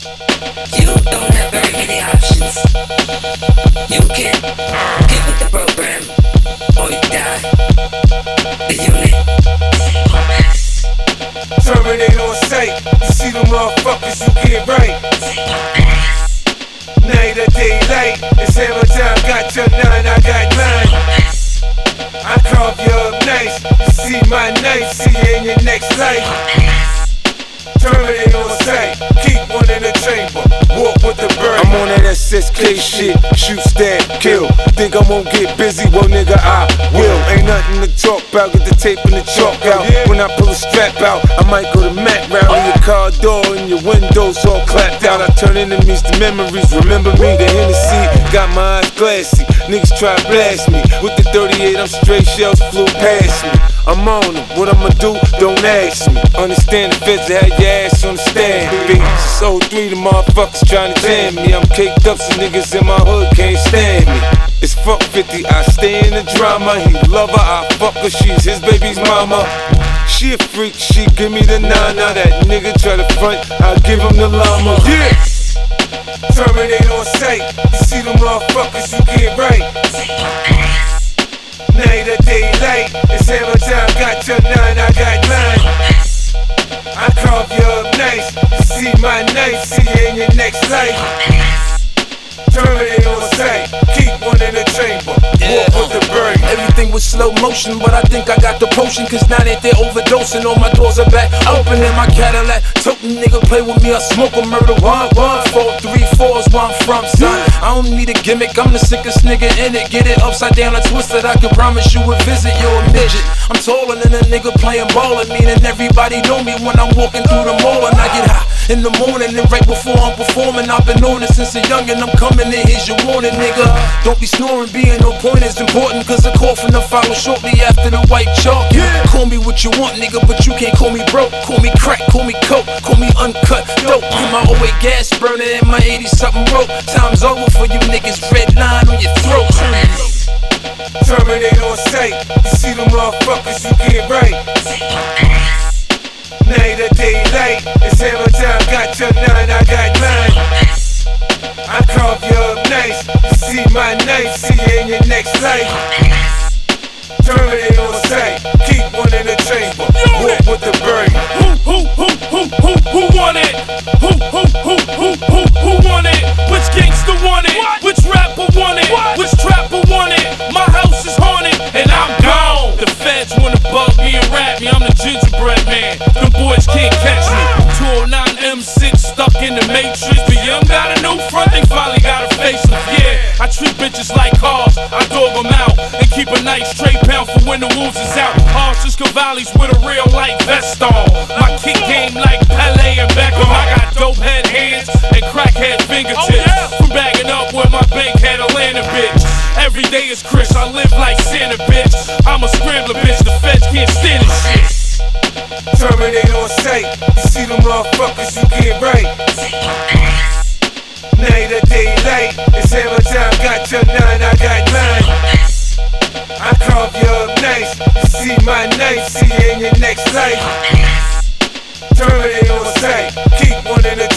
You don't have very many options. You can get with the program, or you die. The unit. Terminate on sight. You see the motherfuckers, you get right. Night or daylight, it's hammer time. Got your 9, I got 9. I carve you up nice. You see my knife, see you in your next life. Terminate on sight, keep one in the chamber, walk with the bird. I'm on that SSK shit, shoot, stab, kill. Think I won't get busy? Well, nigga, I will. Ain't nothing to talk about, get the tape and the chalk out. When I pull a strap out, I might go to Mac round on your car door and your windows all clapped out. I turn enemies to memories, remember me, the Hennessy got my eyes glassy. Niggas try to blast me, with the 38 I'm straight, shells flew past me. I'm on them, what I'ma do, don't ask me. Understand the feds that had your ass on the stand, bitch. So 3 the motherfuckers tryna jam me. I'm caked up, some niggas in my hood can't stand me. It's fuck 50, I stay in the drama. He love her, I fuck her, she's his baby's mama. She a freak, she give me the nana. That nigga try to front, I give him the llama. Yeah! Terminate on sight, you see the motherfuckers, you get right. Night or daylight, it's hammer time. Got your 9, I got 9. I carve you up nice. You see my knife, see you in your next life. Terminate on sight, keep one in the chamber, walk with the bird. Everything was slow motion, but I think I got the potion. Cause now that they're overdosing, all my doors are back open in my Cadillac. Token nigga play with me, I smoke a murder. 1, 1, 4, 3, 4 is where I'm from, son. I don't need a gimmick, I'm the sickest nigga in it. Get it upside down and twisted, I can promise you a visit. You're a midget, I'm taller than a nigga playing ballin'. Meaning everybody know me when I'm walking through the mall. And I get high in the morning and right before I'm performing. I've been on it since a youngin', I'm coming in, here's your warning, nigga. Don't be snoring, being no point is important. Cause a call from the follow shortly after the white chalk. Yeah. Call me what you want, nigga, but you can't call me broke. Call me crack, call me coke, call me uncut dope. In my 08 gas burner and my 80-something rope. Time's over for you niggas, red line on your throat. Terminate on sight, you see the motherfuckers, you get right. Night or daylight, it's hammer time. Got your 9, I got 9. I carve you up nice. You see my knife, see you in your next life. Terminate on sight, keep one in the chamber, walk with the bird. Who want it? Who want it? Which gangster want it? Which rapper want it? Which trapper want it? My house is haunted and I'm gone. The feds wanna bug me and rap me, I'm the gingerbread man. Them boys can't catch me. 209 M6 stuck in the matrix. The young got a new front, they finally got a facelift. Yeah, I treat bitches like cars, I dog them out and keep a nice tray pound for when the wounds is out. Horses Cavallis with a real light vest on. My kick game like Pele and Beckham. I got dope head hands and crackhead fingertips. From bagging up with my bank head Atlanta bitch. Every day is Chris, I live like Santa bitch. I'm a scrambler bitch, the feds can't stand this shit. Terminate on sight, you see the motherfuckers, you get right. Night or daylight, it's hammer time. Got your 9, I got 9. I carve you up nice. You see my knife, see you in your next life. Terminate on sight, keep one in the